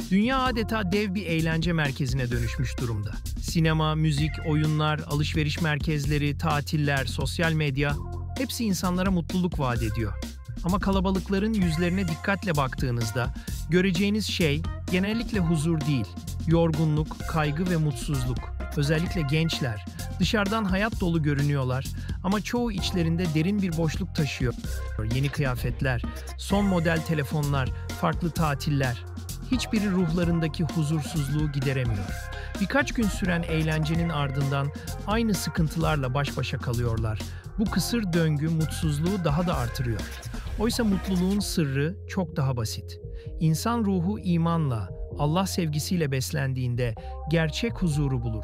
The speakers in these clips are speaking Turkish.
Dünya adeta dev bir eğlence merkezine dönüşmüş durumda. Sinema, müzik, oyunlar, alışveriş merkezleri, tatiller, sosyal medya hepsi insanlara mutluluk vaat ediyor. Ama kalabalıkların yüzlerine dikkatle baktığınızda göreceğiniz şey genellikle huzur değil, yorgunluk, kaygı ve mutsuzluk. Özellikle gençler dışarıdan hayat dolu görünüyorlar ama çoğu içlerinde derin bir boşluk taşıyor. Yeni kıyafetler, son model telefonlar, farklı tatiller. Hiçbiri ruhlarındaki huzursuzluğu gideremiyor. Birkaç gün süren eğlencenin ardından aynı sıkıntılarla baş başa kalıyorlar. Bu kısır döngü mutsuzluğu daha da artırıyor. Oysa mutluluğun sırrı çok daha basit. İnsan ruhu imanla, Allah sevgisiyle beslendiğinde gerçek huzuru bulur.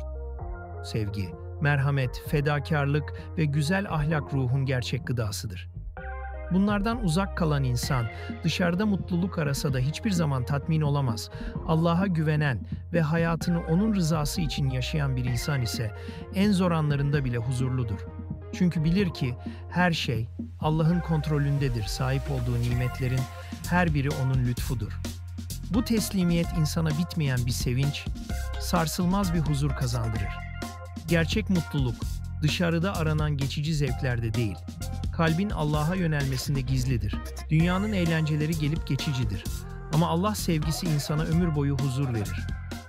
Sevgi, merhamet, fedakarlık ve güzel ahlak ruhun gerçek gıdasıdır. Bunlardan uzak kalan insan, dışarıda mutluluk arasa da hiçbir zaman tatmin olamaz. Allah'a güvenen ve hayatını onun rızası için yaşayan bir insan ise en zor anlarında bile huzurludur. Çünkü bilir ki her şey Allah'ın kontrolündedir. Sahip olduğu nimetlerin her biri onun lütfudur. Bu teslimiyet insana bitmeyen bir sevinç, sarsılmaz bir huzur kazandırır. Gerçek mutluluk, dışarıda aranan geçici zevklerde değil, kalbin Allah'a yönelmesinde gizlidir. Dünyanın eğlenceleri gelip geçicidir. Ama Allah sevgisi insana ömür boyu huzur verir.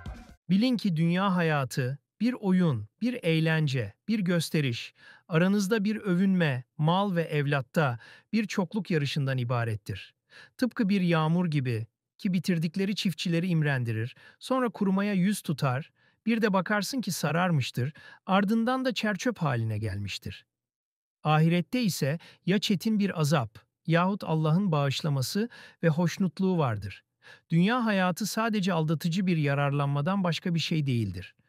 Bilin ki dünya hayatı bir oyun, bir eğlence, bir gösteriş, aranızda bir övünme, mal ve evlatta bir çokluk yarışından ibarettir. Tıpkı bir yağmur gibi ki bitirdikleri çiftçileri imrendirir, sonra kurumaya yüz tutar, bir de bakarsın ki sararmıştır, ardından da çerçöp haline gelmiştir. Ahirette ise ya çetin bir azap yahut Allah'ın bağışlaması ve hoşnutluğu vardır. Dünya hayatı sadece aldatıcı bir yararlanmadan başka bir şey değildir.